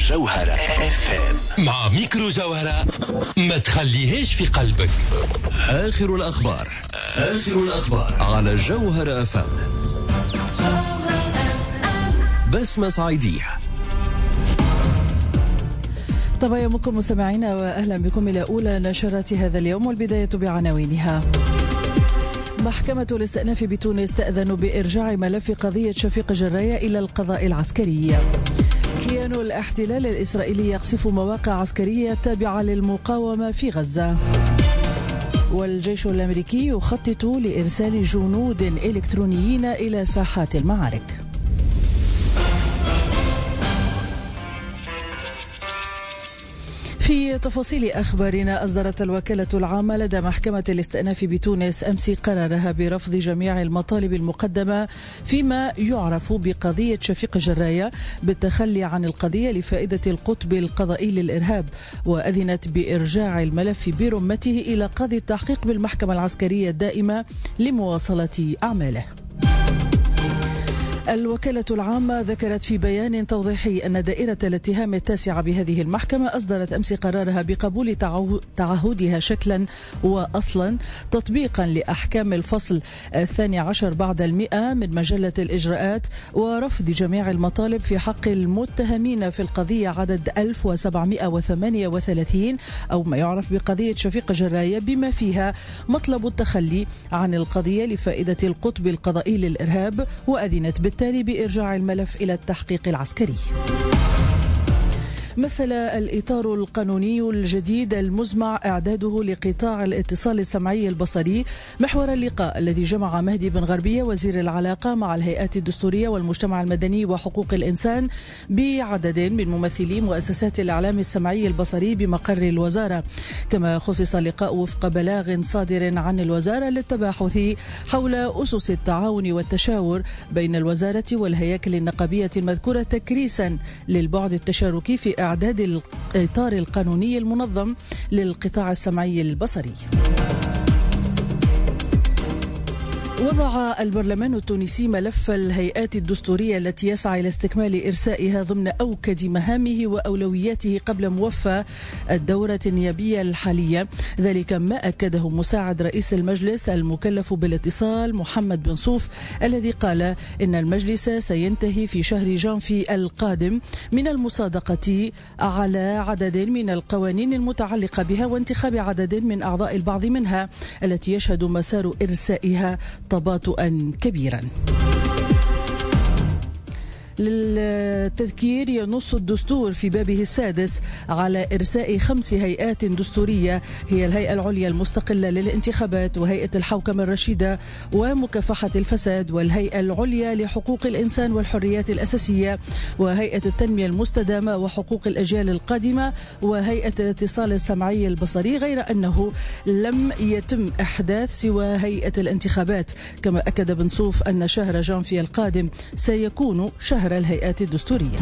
جوهرة FM مع ميكرو جوهرة، ما تخليهاش في قلبك. آخر الأخبار على جوهرة FM. بسمة صعيدية. طبعا يومكم مستمعينا وأهلا بكم إلى أولى نشرات هذا اليوم، والبداية بعناوينها. محكمة الاستئناف بتونس تأذن بإرجاع ملف قضية شفيق جراية إلى القضاء العسكري. كيان الاحتلال الإسرائيلي يقصف مواقع عسكرية تابعة للمقاومة في غزة. والجيش الأمريكي يخطط لإرسال جنود إلكترونيين إلى ساحات المعارك. في تفاصيل أخبارنا، أصدرت الوكالة العامة لدى محكمة الاستئناف بتونس أمس قرارها برفض جميع المطالب المقدمة فيما يعرف بقضية شفيق جراية بالتخلي عن القضية لفائدة القطب القضائي للإرهاب، وأذنت بإرجاع الملف برمته إلى قاضي التحقيق بالمحكمة العسكرية الدائمة لمواصلة أعماله. الوكالة العامة ذكرت في بيان توضيحي أن دائرة الاتهام التاسعة بهذه المحكمة أصدرت أمس قرارها بقبول تعهدها شكلا وأصلا تطبيقا لأحكام الفصل 12 بعد 100 من مجلة الإجراءات، ورفض جميع المطالب في حق المتهمين في القضية عدد 1738 أو ما يعرف بقضية شفيق جراية، بما فيها مطلب التخلي عن القضية لفائدة القطب القضائي للإرهاب، وأذنت بالتالي بإرجاع الملف إلى التحقيق العسكري. مثل الإطار القانوني الجديد المزمع إعداده لقطاع الاتصال السمعي البصري محور اللقاء الذي جمع مهدي بن غربية وزير العلاقة مع الهيئات الدستورية والمجتمع المدني وحقوق الإنسان بعدد من ممثلي مؤسسات الإعلام السمعي البصري بمقر الوزارة. كما خصص اللقاء وفق بلاغ صادر عن الوزارة للتباحث حول أسس التعاون والتشاور بين الوزارة والهياكل النقابية المذكورة، تكريسا للبعد التشاركي في إعداد الإطار القانوني المنظم للقطاع السمعي البصري. وضع البرلمان التونسي ملف الهيئات الدستورية التي يسعى إلى استكمال إرسائها ضمن أوكد مهامه وأولوياته قبل موفى الدورة النيابية الحالية، ذلك ما أكده مساعد رئيس المجلس المكلف بالاتصال محمد بن صوف، الذي قال إن المجلس سينتهي في شهر جانفي القادم من المصادقة على عدد من القوانين المتعلقة بها وانتخاب عدد من أعضاء البعض منها التي يشهد مسار إرسائها تباطؤا كبيرا. للتذكير، ينص الدستور في بابه السادس على إرساء 5 هيئات دستورية، هي الهيئة العليا المستقلة للانتخابات، وهيئة الحوكمة الرشيدة ومكافحة الفساد، والهيئة العليا لحقوق الإنسان والحريات الأساسية، وهيئة التنمية المستدامة وحقوق الأجيال القادمة، وهيئة الاتصال السمعي البصري، غير أنه لم يتم إحداث سوى هيئة الانتخابات. كما أكد بن صوف أن شهر جانفي القادم سيكون شهر الهيئات الدستورية.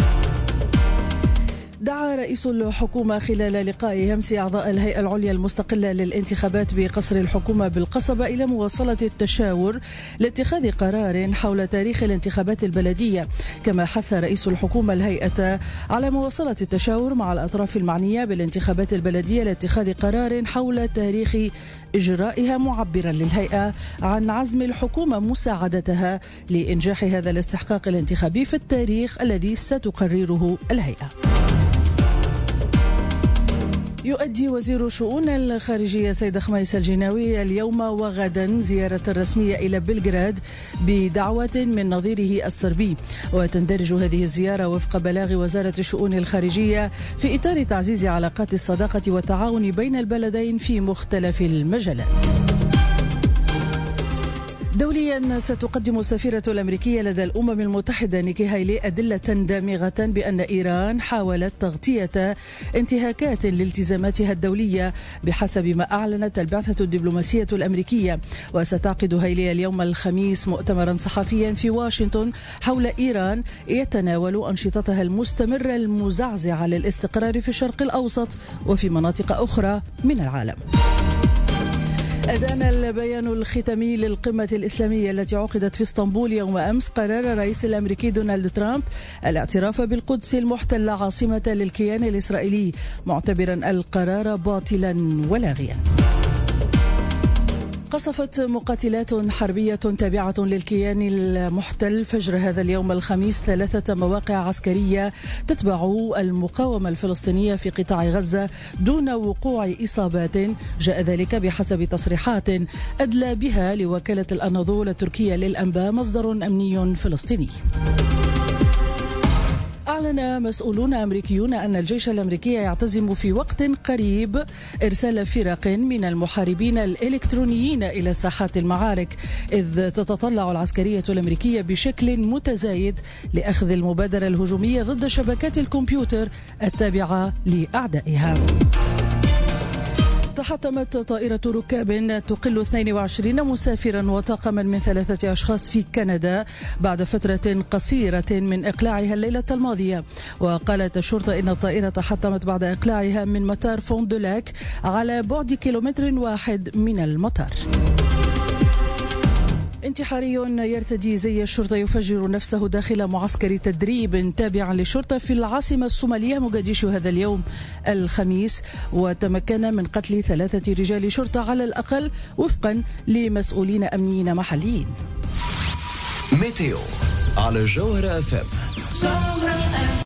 دعا رئيس الحكومة خلال لقائه أمس أعضاء الهيئة العليا المستقلة للانتخابات بقصر الحكومة بالقصبة إلى مواصلة التشاور لاتخاذ قرار حول تاريخ الانتخابات البلدية. كما حث رئيس الحكومة الهيئة على مواصلة التشاور مع الأطراف المعنية بالانتخابات البلدية لاتخاذ قرار حول تاريخ إجرائها، معبرا للهيئة عن عزم الحكومة مساعدتها لإنجاح هذا الاستحقاق الانتخابي في التاريخ الذي ستقرره الهيئة. يؤدي وزير الشؤون الخارجية سيد خميس الجناوي اليوم وغدا زيارة رسمية إلى بلغراد بدعوة من نظيره الصربي، وتندرج هذه الزيارة وفق بلاغ وزارة الشؤون الخارجية في إطار تعزيز علاقات الصداقة والتعاون بين البلدين في مختلف المجالات. دوليا، ستقدم السفيرة الأمريكية لدى الأمم المتحدة نيكي هايلي أدلة دامغة بأن إيران حاولت تغطية انتهاكات لالتزاماتها الدولية بحسب ما أعلنت البعثة الدبلوماسية الأمريكية. وستعقد هايلي اليوم الخميس مؤتمرا صحفيا في واشنطن حول إيران يتناول أنشطتها المستمرة المزعزعة للاستقرار في الشرق الأوسط وفي مناطق أخرى من العالم. أدان البيان الختامي للقمة الإسلامية التي عقدت في اسطنبول يوم أمس قرار الرئيس الأمريكي دونالد ترامب الاعتراف بالقدس المحتلة عاصمة للكيان الإسرائيلي، معتبرا القرار باطلا ولاغيا. قصفت مقاتلات حربية تابعة للكيان المحتل فجر هذا اليوم الخميس 3 مواقع عسكرية تتبع المقاومة الفلسطينية في قطاع غزة دون وقوع إصابات، جاء ذلك بحسب تصريحات أدلى بها لوكالة الأناضول التركية للأنباء مصدر أمني فلسطيني. أعلن مسؤولون أمريكيون أن الجيش الأمريكي يعتزم في وقت قريب إرسال فرق من المحاربين الإلكترونيين إلى ساحات المعارك، إذ تتطلع العسكرية الأمريكية بشكل متزايد لأخذ المبادرة الهجومية ضد شبكات الكمبيوتر التابعة لأعدائها. تحطمت طائرة ركاب تقل 22 مسافرا وطاقما من 3 أشخاص في كندا بعد فترة قصيرة من إقلاعها الليلة الماضية، وقالت الشرطة إن الطائرة تحطمت بعد إقلاعها من مطار فون دولاك على بعد 1 كيلومتر من المطار. انتحاري يرتدي زي الشرطة يفجر نفسه داخل معسكر تدريب تابع للشرطة في العاصمة الصومالية موغاديشو هذا اليوم الخميس، وتمكن من قتل 3 رجال شرطة على الأقل وفقا لمسؤولين أمنيين محليين. ميتيو على جوهرة FM.